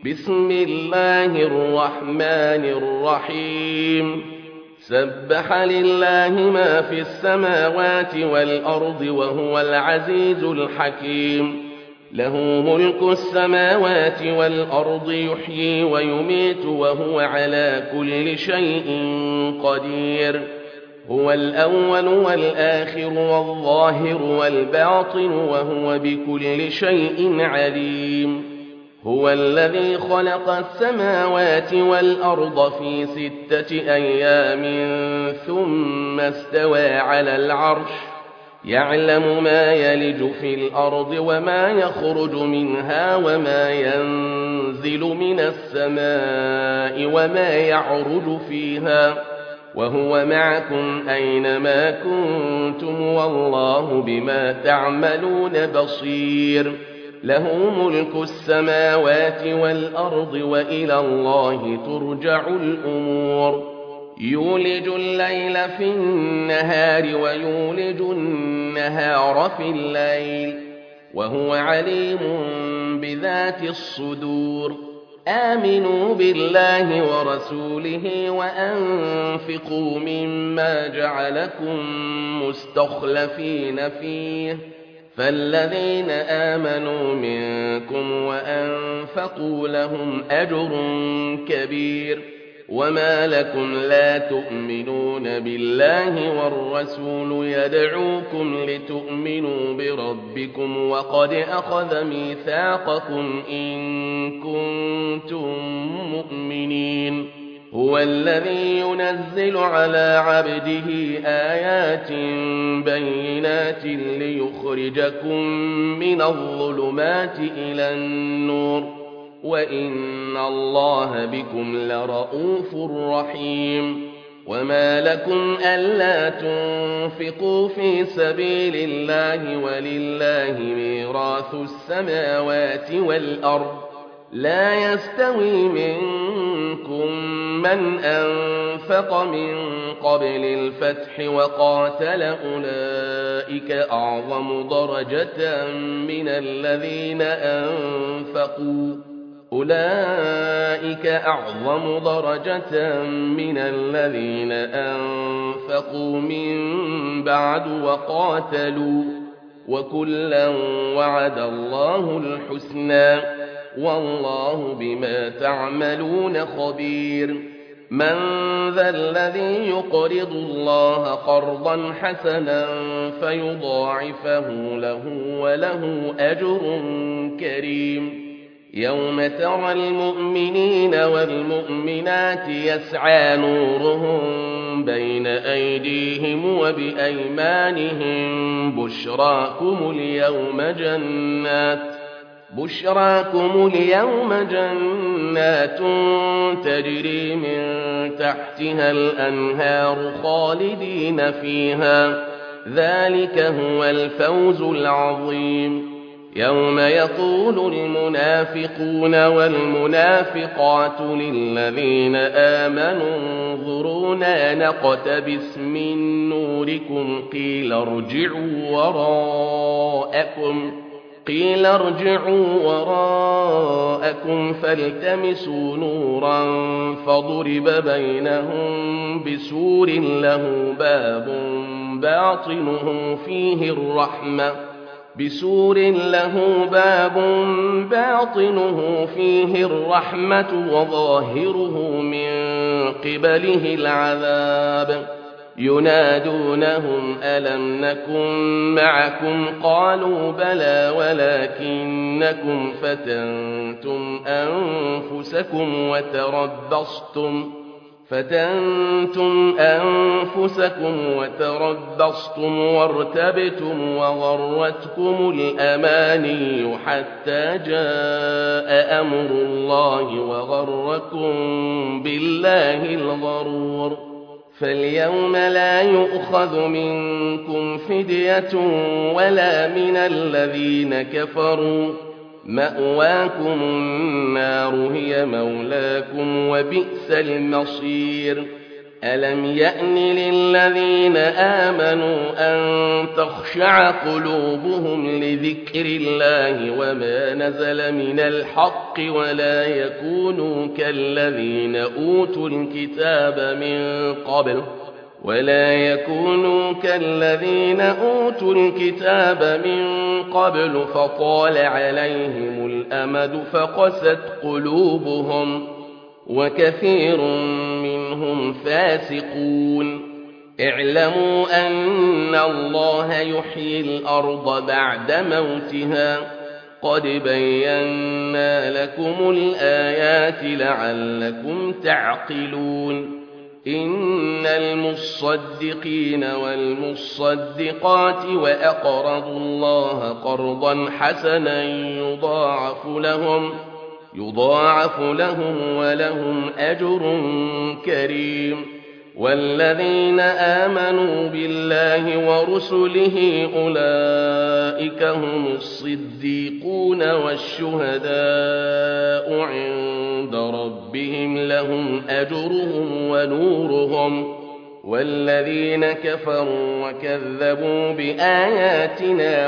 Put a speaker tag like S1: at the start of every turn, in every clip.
S1: بسم الله الرحمن الرحيم سبح لله ما في السماوات والأرض وهو العزيز الحكيم له ملك السماوات والأرض يحيي ويميت وهو على كل شيء قدير هو الأول والآخر والظاهر والباطن وهو بكل شيء عليم هو الذي خلق السماوات والأرض في 6 أيام ثم استوى على العرش يعلم ما يلج في الأرض وما يخرج منها وما ينزل من السماء وما يعرج فيها وهو معكم أينما كنتم والله بما تعملون بصير له ملك السماوات والأرض وإلى الله ترجع الأمور يولج الليل في النهار ويولج النهار في الليل وهو عليم بذات الصدور آمنوا بالله ورسوله وأنفقوا مما جعلكم مستخلفين فيه فالذين آمنوا منكم وأنفقوا لهم أجر كبير وما لكم لا تؤمنون بالله والرسول يدعوكم لتؤمنوا بربكم وقد أخذ ميثاقكم إن كنتم مؤمنين هو الذي ينزل على عبده آيات بينات ليخرجكم من الظلمات إلى النور وإن الله بكم لرؤوف رحيم وما لكم ألا تنفقوا في سبيل الله ولله ميراث السماوات والأرض لا يستوي منكم من أنفق من قبل الفتح وقاتل أولئك أعظم درجة من الذين أنفقوا من بعد وقاتلوا وكلا وعد الله الحسنى والله بما تعملون خبير من ذا الذي يقرض الله قرضا حسنا فيضاعفه له وله أجر كريم يوم ترى المؤمنين والمؤمنات يسعى نورهم بين أيديهم وبأيمانهم بشراكم اليوم جنات تجري من تحتها الأنهار خالدين فيها ذلك هو الفوز العظيم يوم يقول المنافقون والمنافقات للذين آمنوا انظرونا نقتبس من نوركم قيل ارجعوا وراءكم فالتمسوا نورا فضرب بينهم بسور له باب باطنه فيه الرحمة وظاهره من قبله العذاب ينادونهم ألم نكن معكم قالوا بلى ولكنكم فتنتم أنفسكم وتربصتم وارتبتم وغرتكم الأماني حتى جاء أمر الله وغركم بالله الغرور فاليوم لا يؤخذ منكم فدية ولا من الذين كفروا مأواكم النار هي مولاكم وبئس المصير ألم يأن للذين آمنوا أن تخشع قلوبهم لذكر الله وما نزل من الحق ولا يكونوا كالذين أوتوا الكتاب من قبل فطال عليهم الأمد فقست قلوبهم وكثير منهم فاسقون اعلموا أن الله يحيي الأرض بعد موتها قد بينا لكم الآيات لعلكم تعقلون إن المصدقين والمصدقات وأقرضوا الله قرضا حسنا يضاعف لهم ولهم أجر كريم والذين آمنوا بالله ورسله أولئك هم الصديقون والشهداء عند ربهم لهم أجرهم ونورهم والذين كفروا وكذبوا بآياتنا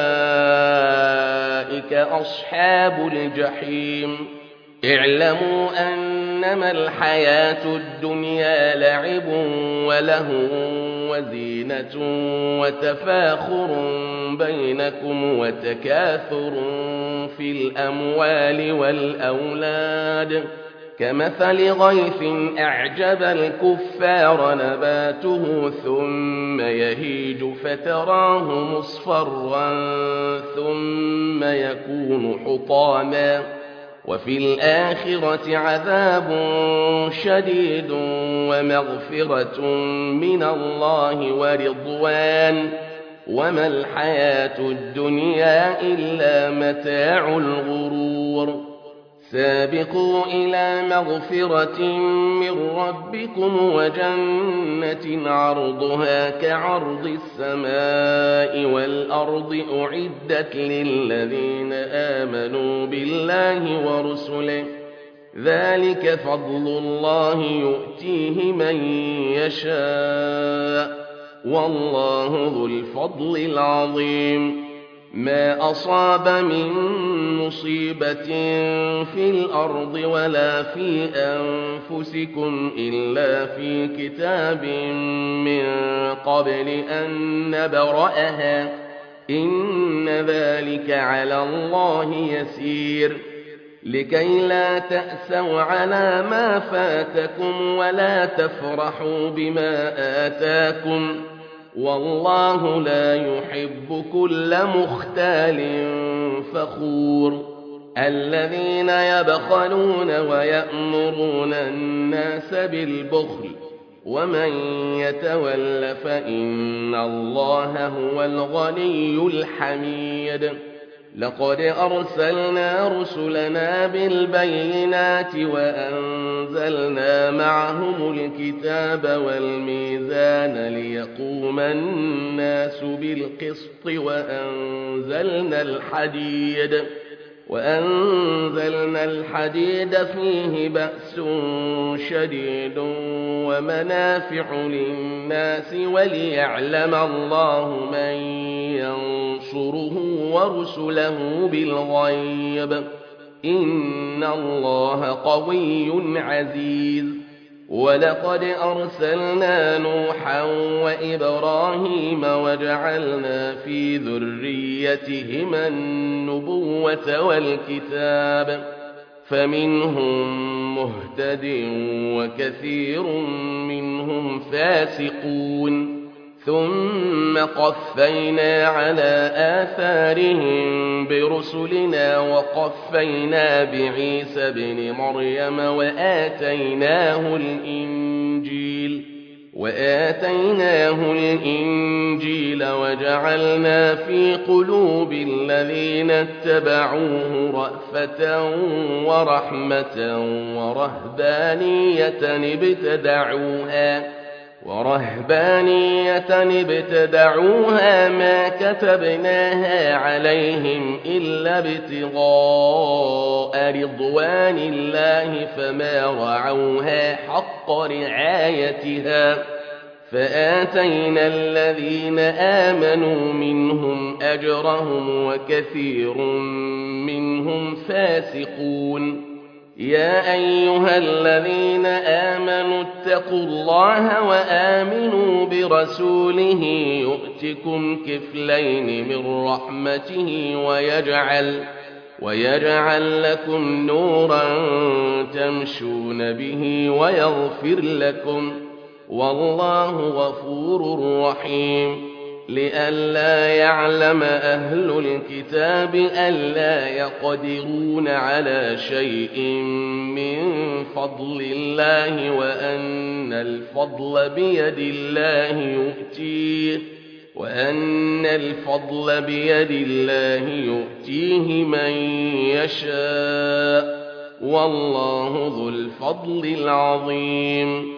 S1: أولئك أصحاب الجحيم اعلموا أنما الحياة الدنيا لعب ولهو وزينة وتفاخر بينكم وتكاثر في الأموال والأولاد كمثل غيث أعجب الكفار نباته ثم يهيج فتراه مصفرا ثم يكون حطاما وفي الآخرة عذاب شديد ومغفرة من الله ورضوان وما الحياة الدنيا إلا متاع الغرور سابقوا إلى مغفرة من ربكم وجنة عرضها كعرض السماء والأرض أعدت للذين آمنوا بالله ورسله ذلك فضل الله يؤتيه من يشاء والله ذو الفضل العظيم ما أصاب من مصيبة في الأرض ولا في أنفسكم إلا في كتاب من قبل أن نبرأها إن ذلك على الله يسير لكي لا تأسوا على ما فاتكم ولا تفرحوا بما آتاكم والله لا يحب كل مختال فخور الذين يبخلون ويأمرون الناس بالبخل ومن يتول فإن الله هو الغني الحميد لقد أرسلنا رسلنا بالبينات وأنزلنا معهم الكتاب والميزان ليقوم الناس بالقسط وأنزلنا الحديد فيه بأس شديد ومنافع للناس وليعلم الله من ينصره ورسله بالغيب إن الله قوي عزيز ولقد أرسلنا نوحا وإبراهيم وجعلنا في ذريتهما النبوة والكتاب فمنهم مهتد وكثير منهم فاسقون ثم قفينا على آثارهم برسلنا وقفينا بعيسى ابن مريم وآتيناه الإنجيل وجعلنا في قلوب الذين اتبعوه رأفة ورحمة ورهبانية ابتدعوها ما كتبناها عليهم إلا ابتغاء رضوان الله فما رعوها حق حق رعايتها فآتينا الذين آمنوا منهم أجرهم وكثير منهم فاسقون يا أيها الذين آمنوا اتقوا الله وآمنوا برسوله يؤتكم كفلين من رحمته ويجعل لكم نورا تمشون به ويغفر لكم والله غفور رحيم لئلا يعلم أهل الكتاب ألا يقدرون على شيء من فضل الله وأن الفضل بيد الله يؤتيه من يشاء والله ذو الفضل العظيم